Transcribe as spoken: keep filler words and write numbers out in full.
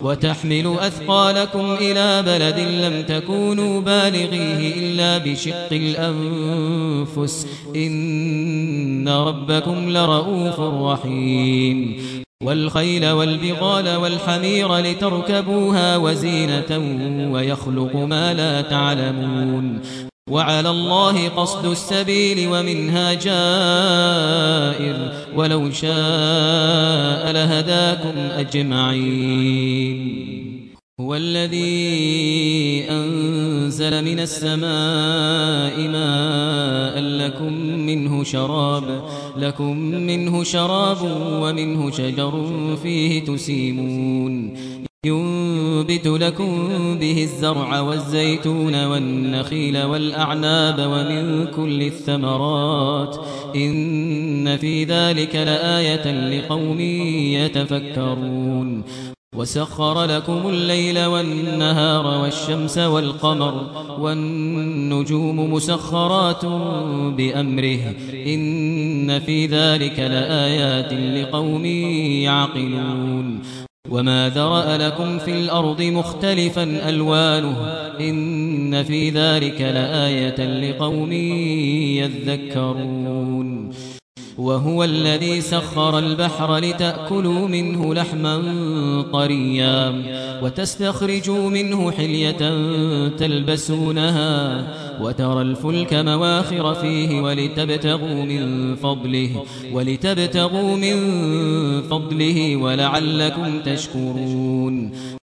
وتحمل أثقالكم إلى بلد لم تكونوا بالغيه إلا بشق الأنفس إن ربكم لرؤوف رحيم والخيل والبغال والحمير لتركبوها وزينة ويخلق ما لا تعلمون وعلى الله قصد السبيل ومنها جائر ولو شاء لهداكم أجمعين هو الذي أنزل من السماء ماء لكم منه شراب لكم منه شراب ومنه شجر فيه تسيمون ينبت لكم به الزرع والزيتون والنخيل والأعناب ومن كل الثمرات إن في ذلك لآية لقوم يتفكرون وسخر لكم الليل والنهار والشمس والقمر والنجوم مسخرات بأمره إن في ذلك لآيات لقوم يعقلون وما ذرأ لكم في الأرض مختلفا ألوانه إن في ذلك لآية لقوم يذكرون وهو الذي سخر البحر لتأكلوا منه لحما طريا وتستخرجوا منه حلية تلبسونها وترى الفلك مواخر فيه ولتبتغوا من فضله ولتبتغوا من فضله ولعلكم تشكرون